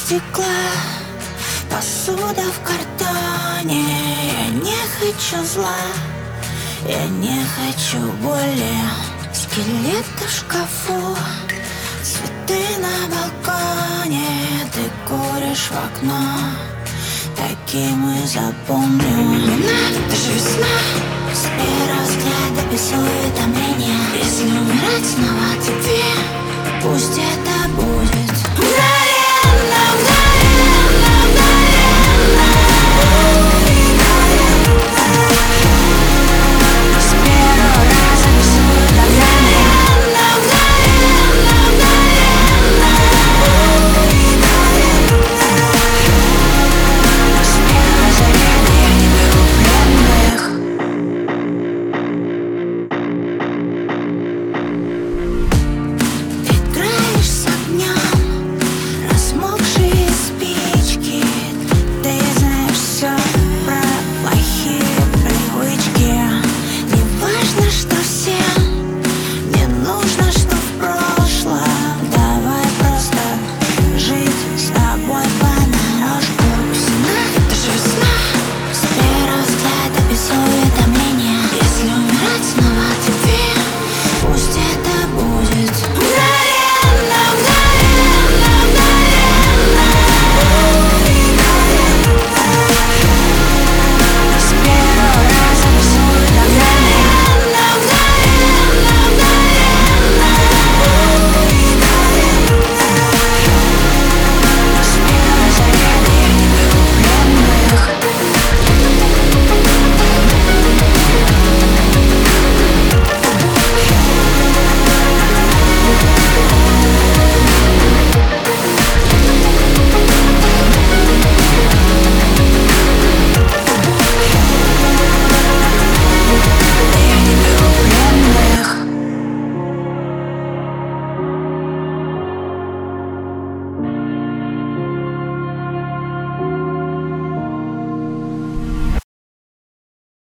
стекла, посуда в картоне. Я не хочу зла, я не хочу боли. Скелеты в шкафу, цветы на балконе. Ты куришь в окно, таким и запомню. Это же весна, с первого взгляда без уведомления. Если умирать снова тебе, пусть это будет.